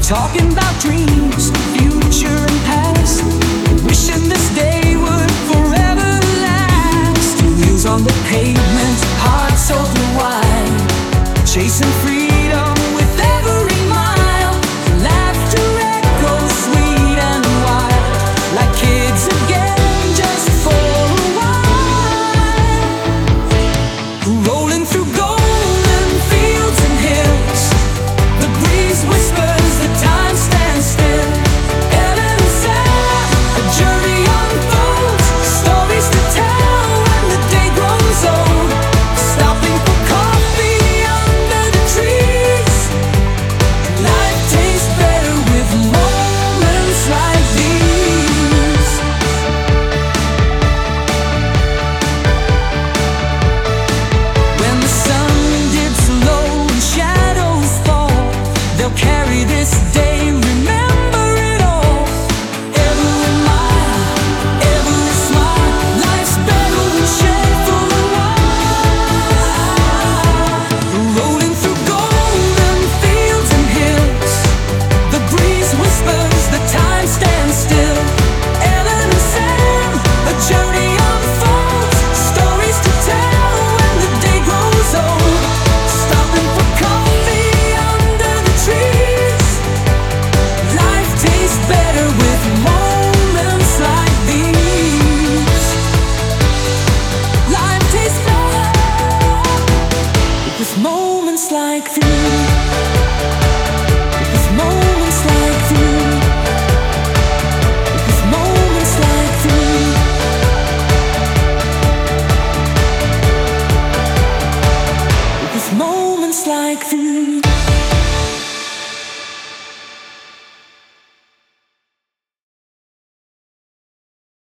Talking about dreams, future and past, wishing this day would forever last. Wheels on the pavement, hearts open wide, chasing freedom with every mile. Laughter echoes sweet and wild, like kids again just for a while. Rolling through golden fields and hills, the breeze whispers, the time stands still. Ellen and Sam, a journey unfolds, stories to tell when the day grows old. Stopping for coffee under the trees. Life tastes better with moments like these. When the sun dips low and shadows fall, they'll carry this day, remember it all. Every mile, every smile, life's better when shared for a while. Rolling through golden fields and hills, the breeze whispers, the time stands still. Ellen and Sam, a journey unfolds, stories to tell when the day grows old. Stopping for coffee under the trees. Life tastes better with moments like these. Life tastes better with moments like these. With moments like these. With moments like these. With moments like these.